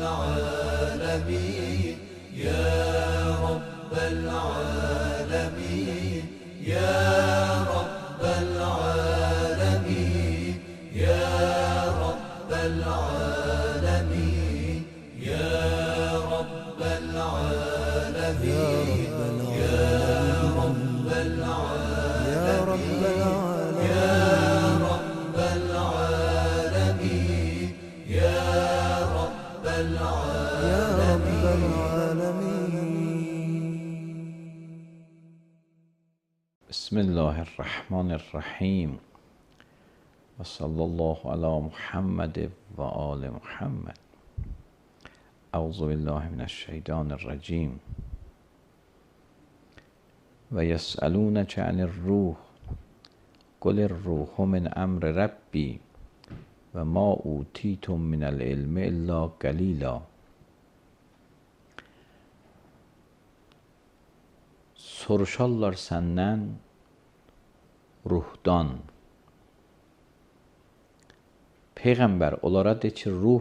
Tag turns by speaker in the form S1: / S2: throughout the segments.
S1: العالمين يا رب العالمين يا رب العالمين يا رب العالمين يا رب العالمين يا رب العالمين يا رب العالمين يا رب العالمين.
S2: بسم الله الرحمن الرحیم و صلی الله علی محمد و آل محمد. اعوذ بالله من الشیطان الرجیم. و یسألونک عن الروح قل الروح من امر ربی و ما اوتیتم من العلم الا قلیلا. Soruşarlar səndən ruhdan. Peyğəmbər onlara de ki, ruh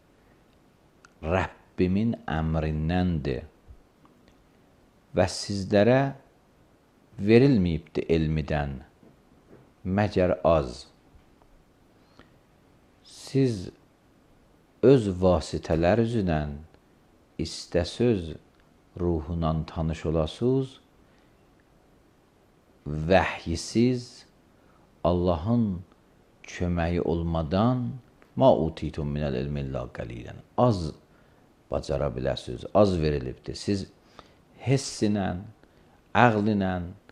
S2: Rəbbimin əmrindəndir və sizlərə verilməyibdir elmidən, məgər az. Siz öz vasitələr üzrən istəsöz ruhundan tanış olasınız, vəhyisiz, Allahın köməyi olmadan ma utitum minəl ilmi illa qalilən. Az bacara biləsiniz, az verilibdir. Siz hissinə, əqlinə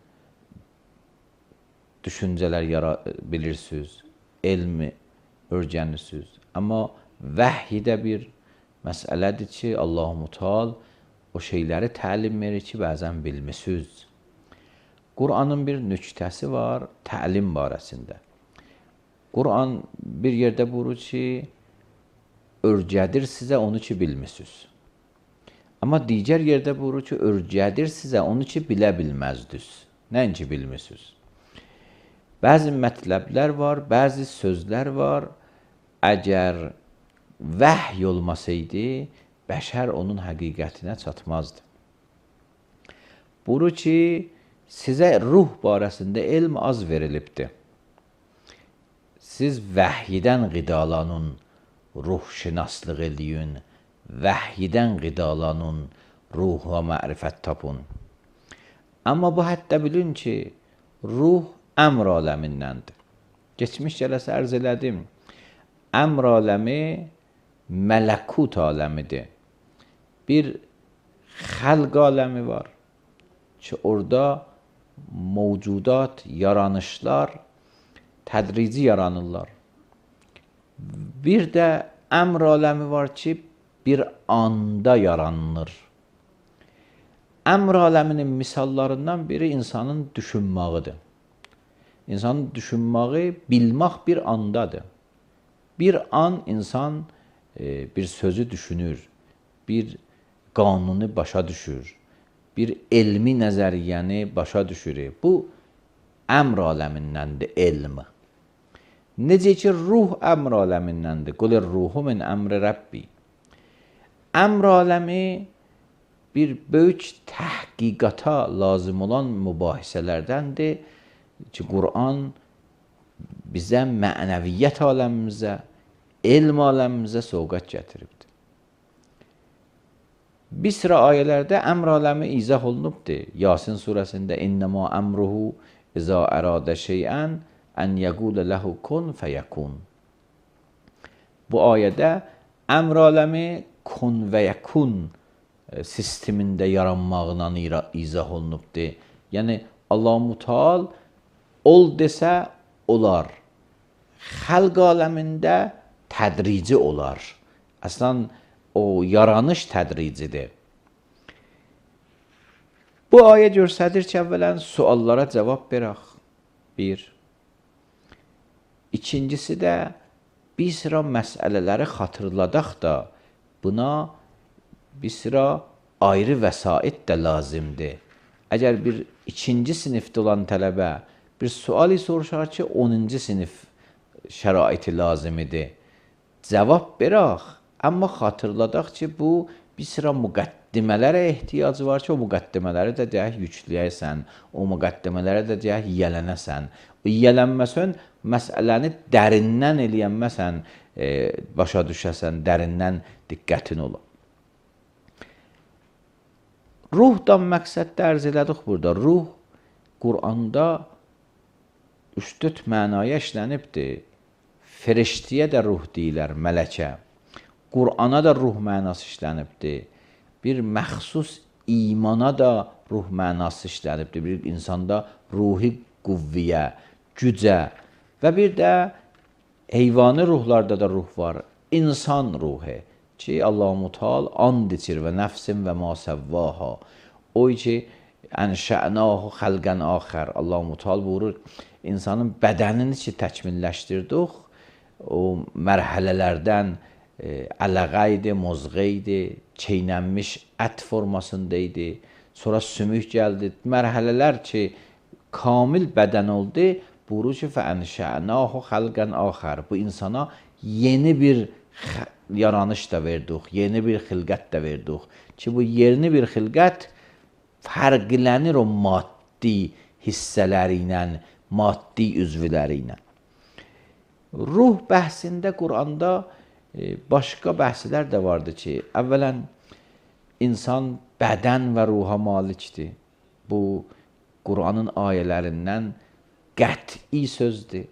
S2: düşüncələr bilirsiniz, elmi öyrənirsiniz. Amma vəhyidə bir məsələdir ki, Allah-u Teala o şeyləri təlim verir ki, bəzən bilmisiniz. Qur'anın bir nüktəsi var təlim barəsində. Qur'an bir yerdə buyurur ki, öyrədir sizə onu ki bilmisiniz. Amma digər yerdə buyurur ki, öyrədir sizə onu ki bilə bilməzdiniz. Nəinki bilmisiniz. Bəzi mətləblər var, bəzi sözlər var. Əgər vəhy olmasaydı, bəşər onun həqiqətinə çatmazdı. Buyurur ki, sizə ruh barəsində elm az verilibdir. Siz vəhyidən qidalanın, ruh şinaslıq eləyin, vəhyidən qidalanın, ruha mərifət tapın. Amma bu həddə bilin ki, ruh əmr aləmindəndir. Geçmiş cələsə ərz elədim. Əmr aləmi mələkut aləmidir. Bir xəlq aləmi var ki, orada mövcudat, yaranışlar tədrici yaranırlar. Bir də əmr aləmi var ki, bir anda yaranır. Əmr aləminin misallarından biri insanın düşünməğidir. İnsanın düşünməyi, bilmək bir andadır. Bir an insan bir sözü düşünür, bir qanunu başa düşür, bir elmi nəzəriyyəni başa düşür. Bu əmr aləmindəndir elmi. Necə ki, ruh əmr aləmindəndir. Qulir ruhu min əmri Rəbbi. Əmr aləmi bir böyük təhqiqata lazım olan mübahisələrdəndir ki, Qur'an bizə mənəviyyət aləmimizə, elm aləmimizə sovqat gətiribdir. Bir sıra ayələrdə əmr aləmi izah olunubdur. Yasin surəsində İnnəmə əmruhu izə əradə şeyən ən yəqulə ləhu kun fəyəkun. Bu ayədə əmr aləmi kun və yəkun sistemində yaranmağına izah olunubdur. Yəni, Allah-u Teala ol desə olar. Xəlq aləmində tədrici olar. Əslən, o yaranış tədricidir. Bu ayə göstərir ki, əvvələn suallara cavab verək. Bir. İkincisi də bir sıra məsələləri xatırladaq da buna bir sıra ayrı vəsait də lazımdır. Əgər bir ikinci sinifdə olan tələbə bir suali soruşar ki, 10-cu sinif şəraiti lazım idi. Cavab verək, Amma xatırladaq ki, bu bir sıra müqəddimələrə ehtiyac var ki, o müqəddimələri də deyək yükləyəsən, o müqəddimələrə də deyək yiyələnəsən. O yiyələnməsən, məsələni dərindən eləyənməsən, başa düşəsən, dərindən diqqətin ola. Ruhdan məqsəddə ərz elədik burada. Ruh Quranda 3-4 mənaya işlənibdir. Feriştiyə də ruh deyilər, mələkə. Qur'ana da ruh mənası işlənibdir. Bir məxsus imana da ruh mənası işlənibdir. Bir insanda ruhi quvviyə, gücə və bir də heyvani ruhlarda da ruh var. İnsan ruhu ki, Allah-u Teala and içir və nəfsin və ma səvvaha. O ki, ənşə'nahu xəlqən axər. Allah-u Teala buyurur, insanın bədənini ki, təkmilləşdirdik, o mərhələlərdən ələqə idi, mozğə idi, çeynənmiş ət formasında idi, sonra sümük gəldi. Mərhələlər ki, kamil bədən oldu, buyurur ki, fəənşə'nahu xəlqən axər. Bu insana yeni bir yaranış da verdik, yeni bir xilqət də verdik. Ki, bu yeni bir xilqət fərqlənir o maddi hissələri ilə, maddi üzvləri ilə. Ruh bəhsində Quranda başqa bəhslər də vardır ki, əvvələn insan bədən və ruha malikdir. Bu, Quranın ayələrindən qəti sözdür.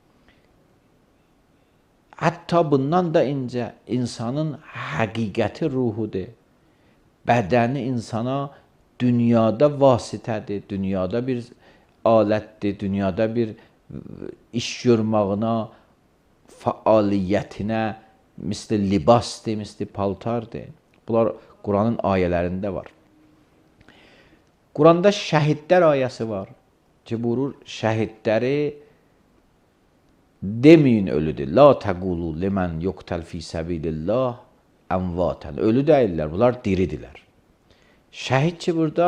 S2: Hətta bundan da incə insanın həqiqəti ruhudur. Bədəni insana dünyada vasitədir, dünyada bir alətdir, dünyada bir iş görməyinə, fəaliyyətinə, misli libasdır, misli paltardır. Bunlar Quranın ayələrində var. Quranda şəhidlər ayəsi var ki, buyurur, şəhidləri deməyin ölüdür. La təqulu limən yuqtəl fi səbilillah əmvatən. Ölü deyirlər, bunlar diridirlər. Şəhid ki, burada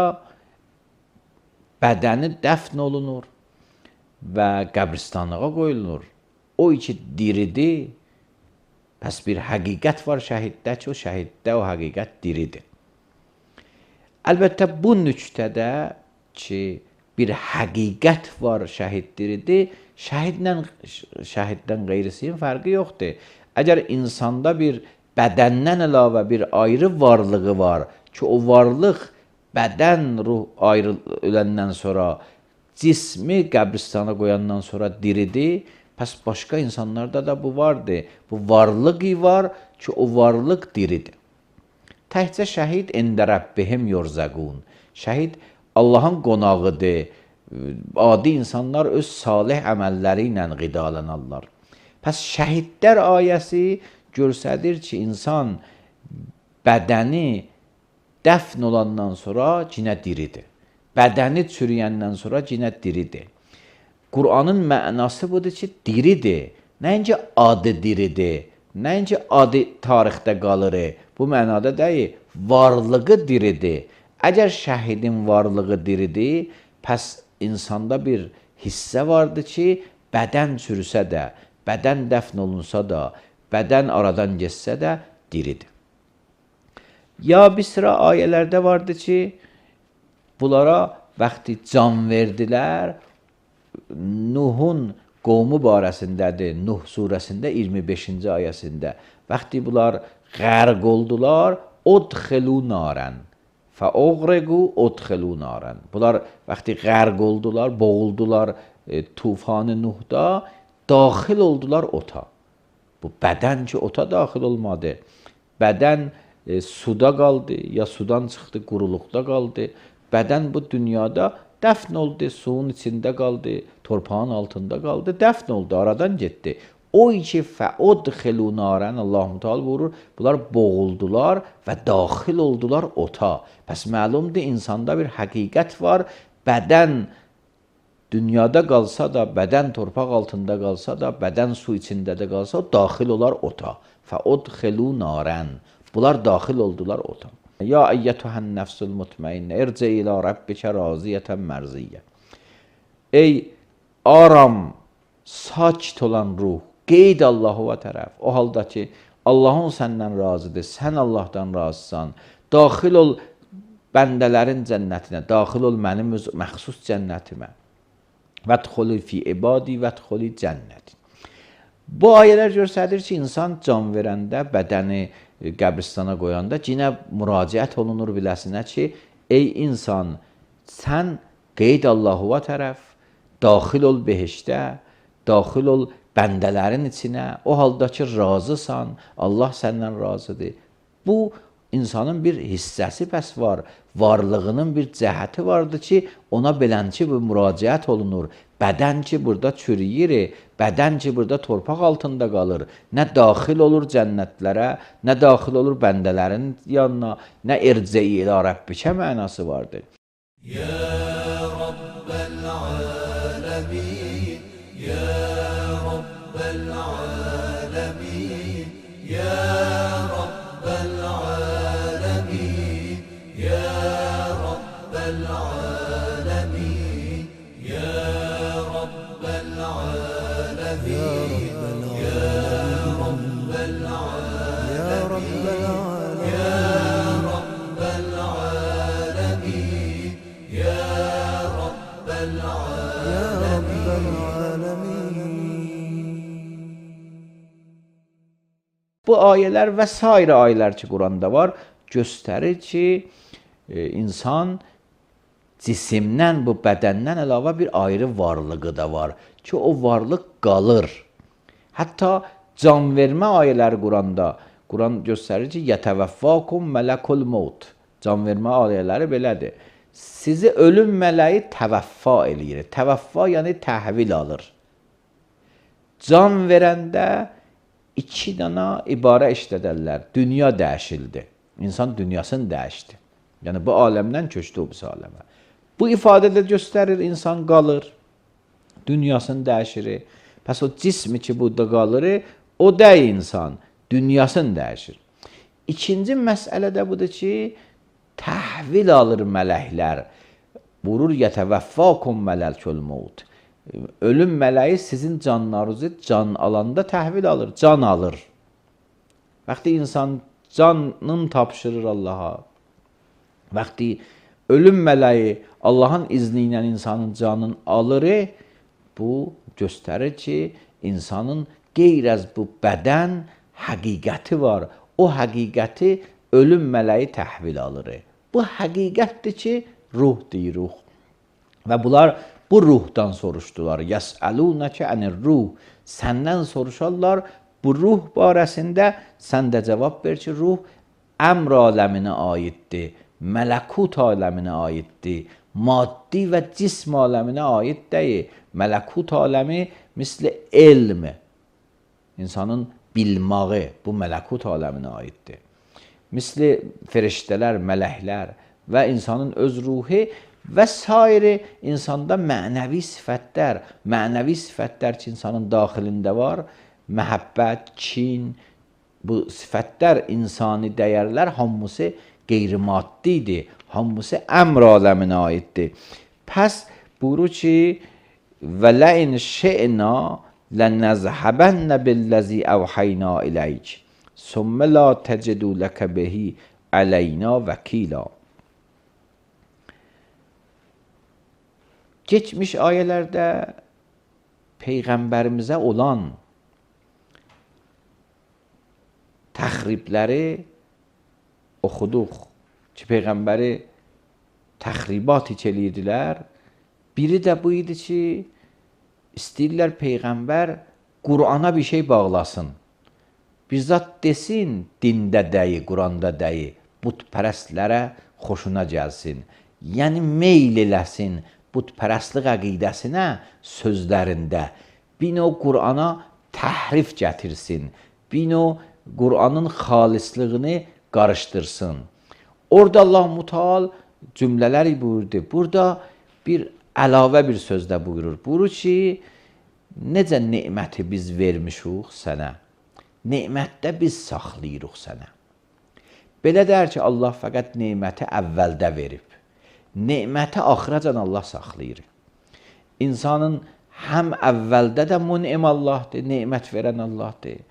S2: bədəni dəfn olunur və qəbristanlığa qoyulur. O ki, diridir, pəs bir həqiqət var şəhiddə ki, o şəhiddə o həqiqət diridir. Əlbəttə, bu nüqtədə ki, bir həqiqət var şəhid diridir, şəhiddən qeyrisinin fərqi yoxdur. Əgər insanda bir bədəndən əlavə bir ayrı varlığı var ki, o varlıq bədən, ruh ayrı öləndən sonra, cismi qəbristana qoyandan sonra diridir, pəs başqa insanlarda da bu vardır. Bu varlığı var ki, o varlıq diridir. Təhcə şəhid ində Rəbbihim yurzəqun. Şəhid Allahın qonağıdır. Adi insanlar öz salih əməlləri ilə qidalanarlar. Pəs şəhidlər ayəsi göstərir ki, insan bədəni dəfn olandan sonra cinə diridir. Bədəni çürüyəndən sonra cinə diridir. Qur'anın mənası budur ki, diridir. Nəinki adı diridir, nəinki adı tarixdə qalır. Bu mənada deyil, varlığı diridir. Əgər şəhidin varlığı diridir, pəs insanda bir hissə vardır ki, bədən çürüsə də, bədən dəfn olunsa da, bədən aradan geçsə də diridir. Ya bir sıra ayələrdə vardır ki, bunlara vaxtı can verdilər, Nuhun qovmu barəsindədir, Nuh surəsində 25-ci ayəsində. Vaxtı bunlar qərq oldular, udxilu narən, fəuğriqu udxilu narən. Bunlar vaxtı qərq oldular, boğuldular tufanı Nuhda, daxil oldular ota. Bu bədən ki, ota daxil olmadı. Bədən suda qaldı, ya sudan çıxdı, quruluqda qaldı. Bədən bu dünyada dəfn oldu, suyun içində qaldı, torpağın altında qaldı, dəfn oldu, aradan getdi. O ki, fəudxilu narən, Allah-u Teala buyurur, bunlar boğuldular və daxil oldular ota. Pəs məlumdur, insanda bir həqiqət var, bədən dünyada qalsa da, bədən torpaq altında qalsa da, bədən su içində də qalsa, daxil olar ota. Fəudxilu narən, bunlar daxil oldular ota. Ya əyyətühən nəfsul mutmainnə, ircə ilə Rabbikə raziyətən mərziyyə. Ey aram, sakit olan ruh, qeyd Allahova tərəf. O halda ki, Allahın səndən razıdır, sən Allahdan razısan. Daxil ol bəndələrin cənnətinə, daxil ol mənim öz məxsus cənnətimə. Vədxulu fi ibadi vədxulu cənnəti. Bu ayələr göstərir ki, insan can verəndə, bədəni qəbristana qoyanda yenə müraciət olunur biləsinə ki, ey insan, sən qeyd Allahuva tərəf, daxil ol behişdə, daxil ol bəndələrin içinə, o halda ki, razısan, Allah səndən razıdır. Bu, insanın bir hissəsi bəs var, varlığının bir cəhəti vardır ki, ona belənçi bir müraciət olunur. Bədən ki, burada çürüyür, bədən ki, burada torpaq altında qalır. Nə daxil olur cənnətlərə, nə daxil olur bəndələrin yanına, nə ircəyi ilə Rəbbikə mənası vardır.
S1: Ya Rabbel alemin, Ya Rabbel alemin, Ya Rabbel alemin, Ya Rabbel alemin, Ya Rabbel alemin, Ya Rabbel alemin, Ya Rabbel alemin, Ya Rabbel
S2: Bu ayələr və sair ayələr ki, Quranda var, göstərir ki, insan cisimdən, bu bədəndən əlavə bir ayrı varlığı da var ki, o varlıq qalır. Hətta can vermə ayələri Quranda, Quran göstərir ki, yətəvəffakum mələkul maut. Can vermə ayələri belədir. Sizi ölüm mələyi təvəffa eləyir. Təvəffa yəni təhvil alır. Can verəndə iki dana ibarə işlədərlər. Dünya dəyişildi. İnsan dünyasını dəyişdi. Yəni bu aləmdən köçdü o birisi aləmə. Bu ifadədə göstərir, insan qalır. Dünyasını dəyişir. Pəs o cismi ki, burada qalır, o dəy insan. Dünyasını dəyişir. İkinci məsələ də budur ki, təhvil alır mələklər. Vurur yətəvəffakum mələkul maut. Ölüm mələyi sizin canlarınızı can alanda təhvil alır, can alır. Vaxtı insan canını tapşırır Allaha. Vaxtı ölüm mələyi Allahın izni ilə insanın canını alır, bu göstərir ki, insanın qeyr-əz bu bədən həqiqəti var. O həqiqəti ölüm mələyi təhvil alır. Bu həqiqətdir ki, ruh deyir, ruh. Və bunlar bu ruhdan soruşdular. Yəsəlunəkə ənir-ruh. Səndən soruşarlar bu ruh barəsində. Sən də cavab ver ki, ruh əmr aləminə aiddir. Mələkut aləminə aiddir. Maddi və cism aləminə aid deyil. Mələkut aləmi misli elm. İnsanın bilmağı bu mələkut aləminə aiddir. Misli feriştələr, mələklər və insanın öz ruhi və sair insanda mənəvi sifətlər ki, insanın daxilində var, məhəbbət, kin, bu sifətlər, insani dəyərlər hamısı qeyri-maddidir, hamısı əmr aləminə aiddir. Pəs buyurur ki, və ləin şe'na lənəzhəbənnə billəzi əvhəynə iləyk, sümmə la təcədu ləkə behi ələyna vəkila. Geçmiş ayələrdə Peyğəmbərimizə olan təxribləri oxuduq ki, Peyğəmbəri təxribat eləyirdilər. Biri də bu idi ki, istəyirlər Peyğəmbər Qur'ana bir şey bağlasın. Bizzat desin, dində dəyi, Qur'anda dəyi, bütpərəstlərə xoşuna gəlsin. Yəni meyl eləsin bütpərəstlik əqidəsinə sözlərində. Bir o Qur'ana təhrif gətirsin. Bir o Qur'anın xalislığını qarışdırsın. Orada Allah-u Teala cümlələri buyurdu. Burada bir əlavə bir sözdə buyurur. Buyurur ki, necə neməti biz vermişuq sənə, nemətdə biz saxlayırıq sənə. Belə dər ki, Allah fəqət neməti əvvəldə verib. Neməti axıracan Allah saxlayır. İnsanın həm əvvəldə də mun'im Allahdır, nemət verən Allahdır.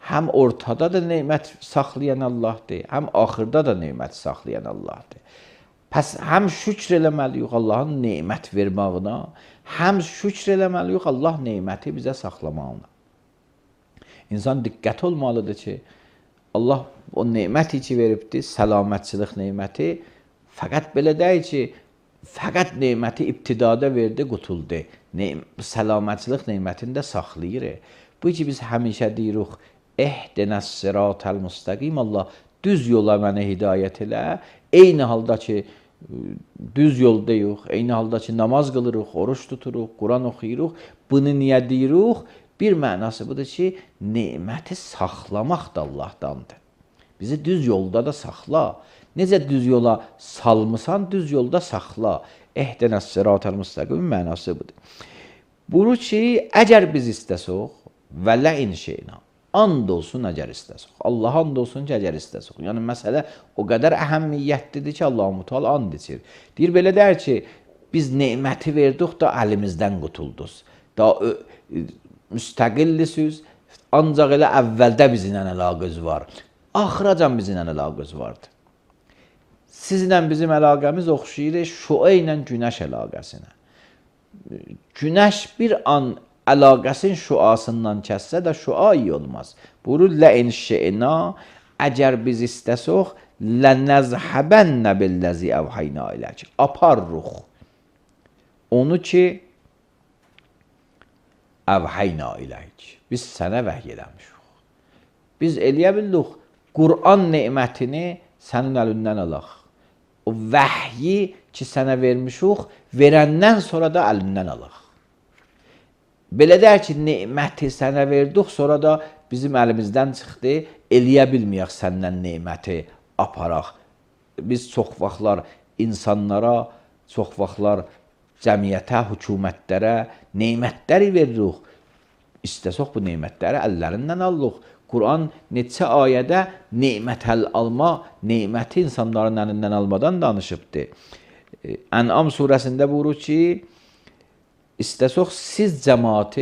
S2: həm ortada da nemət saxlayan Allahdır, həm axırda da nemət saxlayan Allahdır. Pəs həm şükr eləməliyik Allahın nemət verməyinə, həm şükr eləməliyik Allah neməti bizə saxlamağına. İnsan diqqət olmalıdır ki, Allah o neməti ki veribdir, səlamətçilik neməti, fəqət belə deyil ki, fəqət neməti ibtidada verdi, qutuldu. Səlamətçilik nemətini də saxlayır. Bu ki, biz həmişə deyirik, ehdinəs sıratəl müstəqim, Allah düz yola mənə hidayət elə, eyni halda ki, düz yoldayıq, eyni halda ki, namaz qılırıq, oruç tuturuq, Quran oxuyuruq, bunu niyə deyirik? Bir mənası budur ki, neməti saxlamaq da Allahdandır. Bizi düz yolda da saxla. Necə düz yola salmısan, düz yolda saxla. Ehdinəs sıratəl müstəqim mənası budur. Buyurur ki, əgər biz istəsək və ləin şeyna, and olsun əgər istəsək. Allah and olsun ki, əgər istəsək. Yəni, məsələ o qədər əhəmiyyətlidir ki, Allah-u Teala and içir. Deyir, belə deyir ki, biz neməti verdik da əlimizdən qutulduz. Da müstəqillisiz, ancaq elə əvvəldə bizimlə əlaqəz var. Axıracan bizimlə əlaqəz vardır. Sizlə bizim əlaqəmiz oxşayır şüa ilə günəş əlaqəsinə. Günəş bir an əlaqəsin şüasından kəssə də şüa iyi olmaz. Buyurur, ləin şe'na, əgər biz istəsək, lənəzhəbənnə billəzi əvhəynə ilək. Aparruq. Onu ki, əvhəynə ilək. Biz sənə vəhy eləmişik. Biz eləyə bildik, Qur'an nemətini sənin əlindən alaq. O vəhyi ki, sənə vermişik, verəndən sonra da əlindən alaq. Belə deyək ki, neməti sənə verdik, sonra da bizim əlimizdən çıxdı, eləyə bilməyək səndən neməti aparaq. Biz çox vaxtlar insanlara, çox vaxtlar cəmiyyətə, hökumətlərə nemətləri veririk. İstəsək bu nemətləri əllərindən alırıq. Quran neçə ayədə nemətəl alma, neməti insanların əlindən almadan danışıbdır. Ən'am surəsində buyurur ki, İstəsək siz cəmaati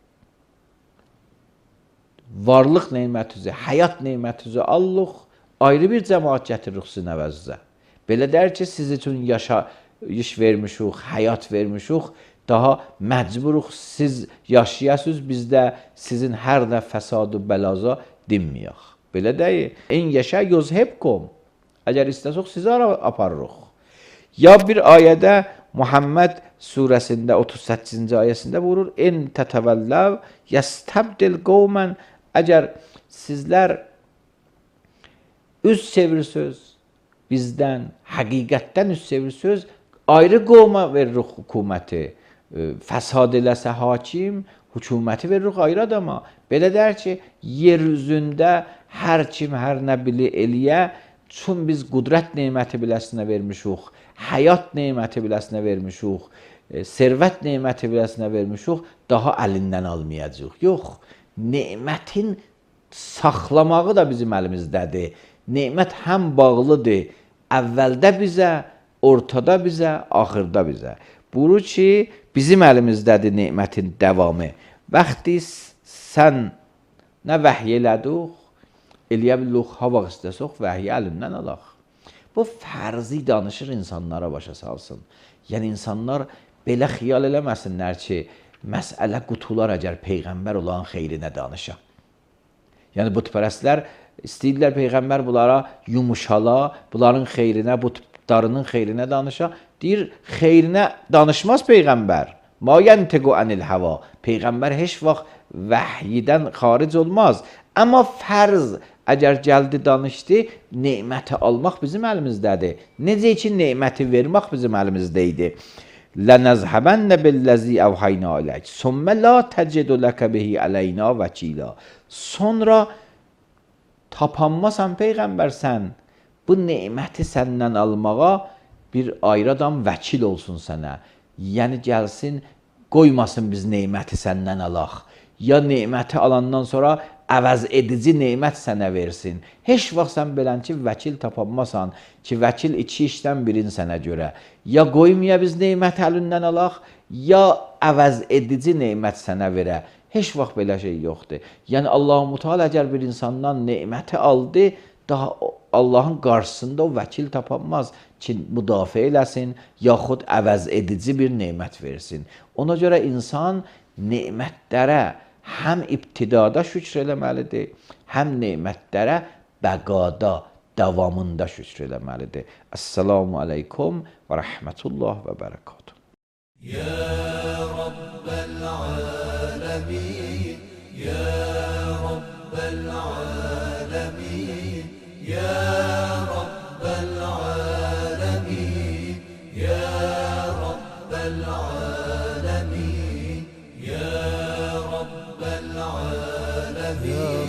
S2: varlıq nemətizi, həyat nemətizi allıq, ayrı bir cəmaat gətiririk sizin əvəzizə. Belə deyir ki, siz üçün yaşayış vermişik, həyat vermişik, daha məcburuq siz yaşayasınız, biz də sizin hər nə fəsadu bəlaza dinməyək. Belə deyir, en yaşa yuzhibkum, əgər istəsək sizi aparırıq. Ya bir ayədə Muhammed surəsində 38-ci ayəsində buyurur, en tətəvəlləv yəstəbdil qovmən, əgər sizlər üz çevirsiniz bizdən, həqiqətdən üz çevirsiniz, ayrı qovma veririk hökuməti, fəsad eləsə hakim, hökuməti veririk ayrı adama. Belə deyir ki, yer üzündə hər kim hər nə bili eləyə, çün biz qudrət neməti biləsinə vermişik, həyat neməti biləsinə vermişik, servət neməti biləsinə vermişik, daha əlindən almayacaq. Yox, nemətin saxlamağı da bizim əlimizdədir. Nemət həm bağlıdır, əvvəldə bizə, ortada bizə, axırda bizə. Buyurur ki, bizim əlimizdədir nemətin davamı. Vaxtı sən nə vəhy elədik, eləyə bilirik, hava istəsək, vəhyi əlindən alaq. Bu fərzi danışır insanlara başa salsın. Yəni, insanlar belə xiyal eləməsinlər ki, məsələ qutular əgər Peyğəmbər olan xeyrinə danışa. Yəni, bütpərəstlər istəyirlər Peyğəmbər bunlara yumuşala, bunların xeyrinə, butlarının xeyrinə danışa. Deyir, xeyrinə danışmaz Peyğəmbər. Ma yəntiqu anil hava. Peyğəmbər heç vaxt vəhyidən xaric olmaz. Amma fərz, əgər gəldi danışdı, neməti almaq bizim əlimizdədir. Necə ki, neməti vermək bizim əlimizdəydi. Lənəzhəbənnə billəzi əvhəynə ilək. Sümmə la təcidu ləkə bihi əleyna vəkila. Sonra tapanmasan Peyğəmbər sən, bu neməti səndən almağa bir ayrı adam vəkil olsun sənə. Yəni, gəlsin, qoymasın biz neməti səndən alaq. Ya neməti alandan sonra əvəz edici nemət sənə versin. Heç vaxt sən belən ki, vəkil tapanmasan ki, vəkil iki işdən birini sənə görə. Ya qoymaya biz neməti əlindən alaq, ya əvəz edici nemət sənə verə. Heç vaxt belə şey yoxdur. Yəni Allah-u Teala əgər bir insandan neməti aldı, daha Allahın qarşısında o vəkil tapanmaz ki, müdafiə eləsin, yaxud əvəz edici bir nemət versin. Ona görə insan nemətlərə həm ibtidada şükr eləməlidir, həm nemətlərə bəqada, davamında şükr eləməlidir. Əssalamu aleykum və rəhmətullah və bərəkatuhu.
S1: يا رب العالمين يا رب العالمين يا رب العالمين يا رب العالمين يا رب العالمين